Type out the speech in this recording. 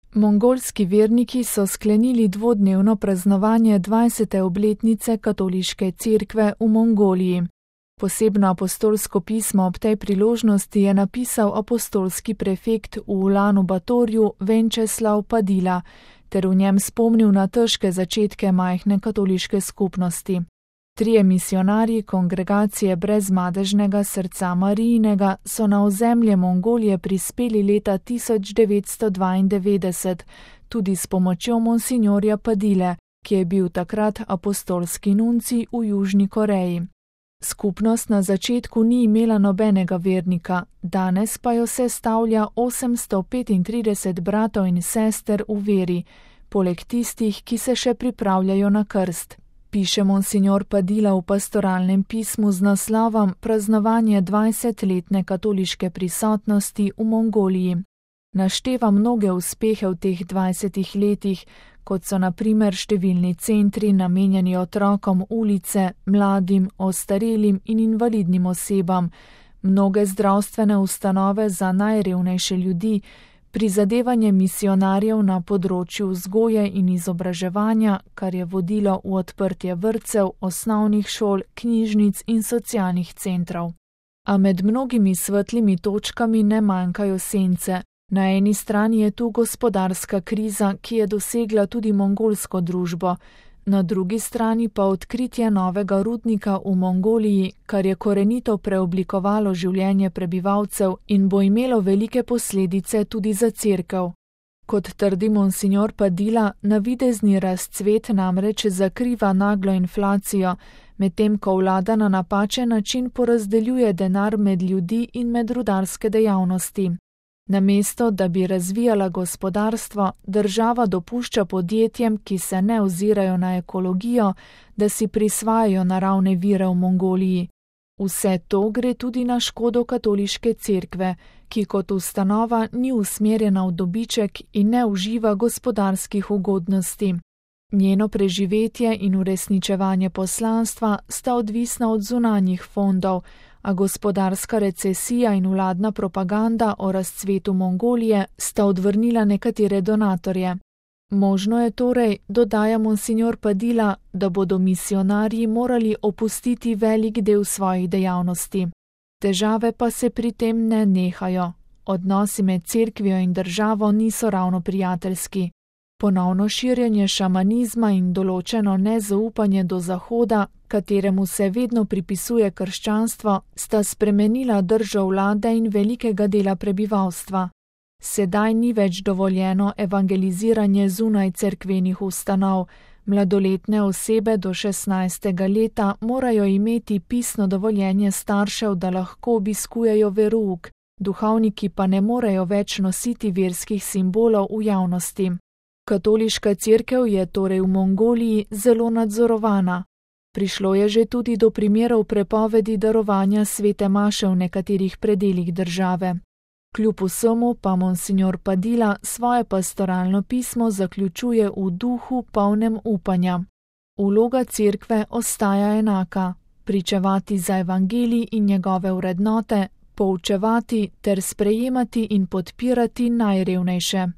Mongolski verniki so sklenili dvodnevno praznovanje 20. obletnice katoliške cerkve v Mongoliji. Posebno apostolsko pismo ob tej priložnosti je napisal apostolski prefekt v Ulanu Batorju Venčeslav Padila, ter v njem spomnil na težke začetke majhne katoliške skupnosti. Trije misionarji kongregacije Brezmadežnega srca Marijinega so na ozemlje Mongolije prispeli leta 1992, tudi s pomočjo monsinjorja Padile, ki je bil takrat apostolski nuncij v Južni Koreji. Skupnost na začetku ni imela nobenega vernika, danes pa jo sestavlja 835 bratov in sester v veri, poleg tistih, ki se še pripravljajo na krst. Piše monsinjor Padila v pastoralnem pismu z naslovom Praznovanje 20-letne katoliške prisotnosti v Mongoliji. Našteva mnoge uspehe v teh 20 letih, kot so na primer številni centri namenjeni otrokom ulice, mladim, ostarelim in invalidnim osebam, mnoge zdravstvene ustanove za najrevnejše ljudi, prizadevanje misionarjev na področju vzgoje in izobraževanja, kar je vodilo v odprtje vrtcev, osnovnih šol, knjižnic in socialnih centrov. A med mnogimi svetlimi točkami ne manjkajo sence. Na eni strani je tu gospodarska kriza, ki je dosegla tudi mongolsko družbo, na drugi strani pa odkritje novega rudnika v Mongoliji, kar je korenito preoblikovalo življenje prebivalcev in bo imelo velike posledice tudi za cerkev. Kot trdi monsinjor Padila, navidezni razcvet namreč zakriva naglo inflacijo, medtem ko vlada na napačen način porazdeljuje denar med ljudi in med rudarske dejavnosti. Namesto, da bi razvijala gospodarstvo, država dopušča podjetjem, ki se ne ozirajo na ekologijo, da si prisvajajo naravne vire v Mongoliji. Vse to gre tudi na škodo katoliške cerkve, ki kot ustanova ni usmerjena v dobiček in ne uživa gospodarskih ugodnosti. Njeno preživetje in uresničevanje poslanstva sta odvisna od zunanjih fondov, a gospodarska recesija in vladna propaganda o razcvetu Mongolije sta odvrnila nekatere donatorje. Možno je torej, dodaja monsinjor Padila, da bodo misionarji morali opustiti velik del svojih dejavnosti. Težave pa se pri tem ne nehajo. Odnosi med cerkvijo in državo niso ravno prijateljski. Ponovno širjenje šamanizma in določeno nezaupanje do Zahoda, kateremu se vedno pripisuje krščanstvo, sta spremenila držo vlade in velikega dela prebivalstva. Sedaj ni več dovoljeno evangeliziranje zunaj cerkvenih ustanov. Mladoletne osebe do 16. leta morajo imeti pisno dovoljenje staršev, da lahko obiskujejo verouk, duhovniki pa ne morejo več nositi verskih simbolov v javnosti. Katoliška cerkev je torej v Mongoliji zelo nadzorovana. Prišlo je že tudi do primerov prepovedi darovanja svete maše v nekaterih predelih države. Kljub vsemu pa monsinjor Padila svoje pastoralno pismo zaključuje v duhu polnem upanja. Vloga cerkve ostaja enaka: pričevati za evangelij in njegove vrednote, poučevati ter sprejemati in podpirati najrevnejše.